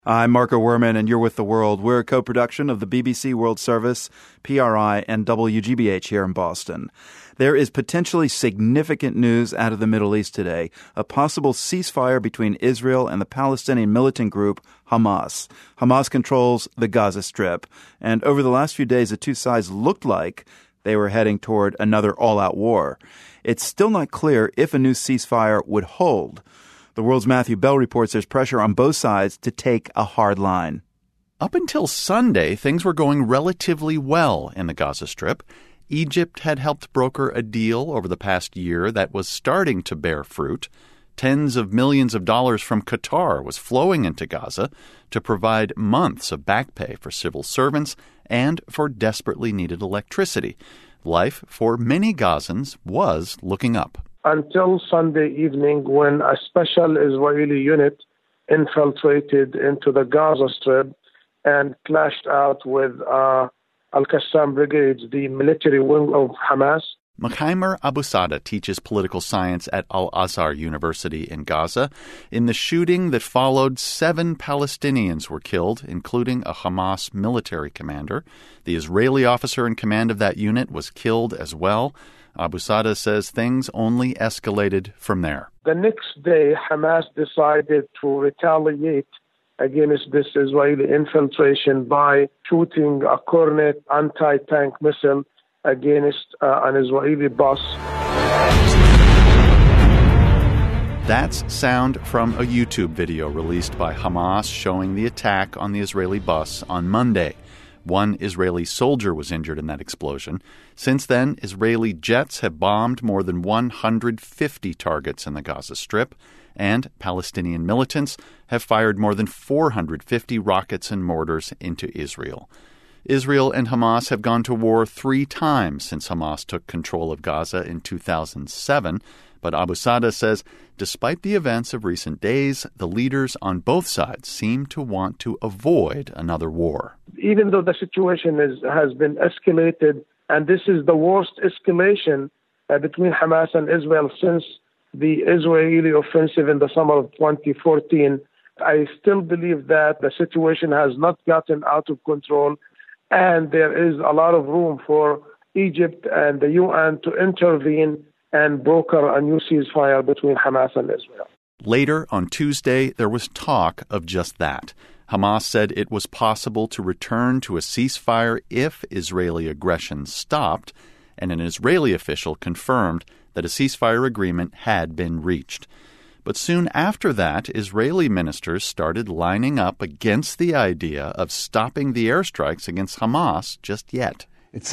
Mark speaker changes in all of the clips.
Speaker 1: I'm Marco Werman, and you're with The World. We're a co-production of the BBC World Service, PRI, and WGBH here in Boston. There is potentially significant news out of the Middle East today, a possible ceasefire between Israel and the Palestinian militant group Hamas. Hamas controls the Gaza Strip, and over the last few days, the two sides looked like they were heading toward another all-out war. It's still not clear if a new ceasefire would hold. The World's Matthew Bell reports there's pressure on both sides to take a hard line.
Speaker 2: Up until Sunday, things were going relatively well in the Gaza Strip. Egypt had helped broker a deal over the past year that was starting to bear fruit. Tens of millions of dollars from Qatar was flowing into Gaza to provide months of back pay for civil servants and for desperately needed electricity. Life for many Gazans was looking up.
Speaker 3: Until Sunday evening, when a special Israeli unit infiltrated into the Gaza Strip and clashed out with Al-Qassam Brigades, the military wing of Hamas.
Speaker 2: Mokhamer Abusada teaches political science at Al-Azhar University in Gaza. In the shooting that followed, 7 Palestinians were killed, including a Hamas military commander. The Israeli officer in command of that unit was killed as well. Abusada says things only escalated from there.
Speaker 3: The next day, Hamas decided to retaliate against this Israeli infiltration by shooting a Kornet anti-tank missile against an Israeli bus.
Speaker 2: That's sound from a YouTube video released by Hamas showing the attack on the Israeli bus on Monday. One Israeli soldier was injured in that explosion. Since then, Israeli jets have bombed more than 150 targets in the Gaza Strip, and Palestinian militants have fired more than 450 rockets and mortars into Israel. Israel and Hamas have gone to war 3 times since Hamas took control of Gaza in 2007, but Abusada says despite the events of recent days, the leaders on both sides seem to want to avoid another war.
Speaker 3: Even though the situation has been escalated, and this is the worst escalation between Hamas and Israel since the Israeli offensive in the summer of 2014, I still believe that the situation has not gotten out of control, and there is a lot of room for Egypt and the UN to intervene and broker a new ceasefire between Hamas and Israel.
Speaker 2: Later on Tuesday, there was talk of just that. Hamas said it was possible to return to a ceasefire if Israeli aggression stopped, and an Israeli official confirmed that a ceasefire agreement had been reached. But soon after that, Israeli ministers started lining up against the idea of stopping the airstrikes against Hamas just yet.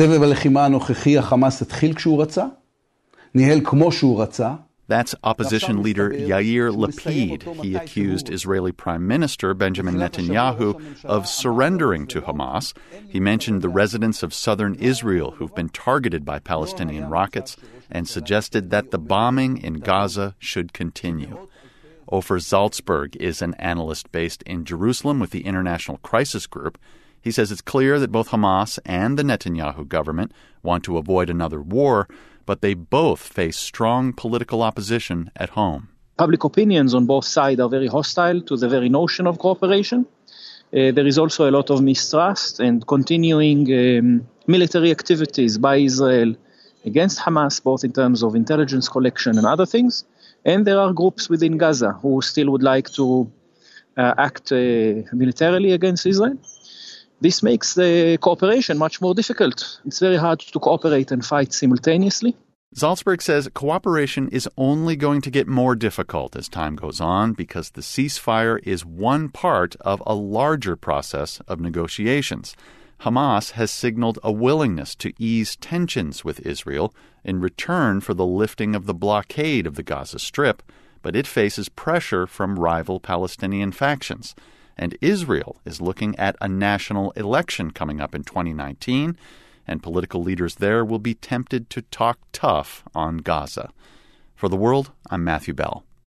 Speaker 2: That's opposition leader Yair Lapid. He accused Israeli Prime Minister Benjamin Netanyahu of surrendering to Hamas. He mentioned the residents of southern Israel who've been targeted by Palestinian rockets and suggested that the bombing in Gaza should continue. Ofer Zaltzberg is an analyst based in Jerusalem with the International Crisis Group. He says it's clear that both Hamas and the Netanyahu government want to avoid another war, but they both face strong political opposition at home.
Speaker 4: Public opinions on both sides are very hostile to the very notion of cooperation. There is also a lot of mistrust and continuing military activities by Israel against Hamas, both in terms of intelligence collection and other things. And there are groups within Gaza who still would like to act militarily against Israel. This makes the cooperation much more difficult. It's very hard to cooperate and fight simultaneously.
Speaker 2: Zaltzberg says cooperation is only going to get more difficult as time goes on because the ceasefire is one part of a larger process of negotiations. Hamas has signaled a willingness to ease tensions with Israel in return for the lifting of the blockade of the Gaza Strip, but it faces pressure from rival Palestinian factions. And Israel is looking at a national election coming up in 2019, and political leaders there will be tempted to talk tough on Gaza. For The World, I'm Matthew Bell.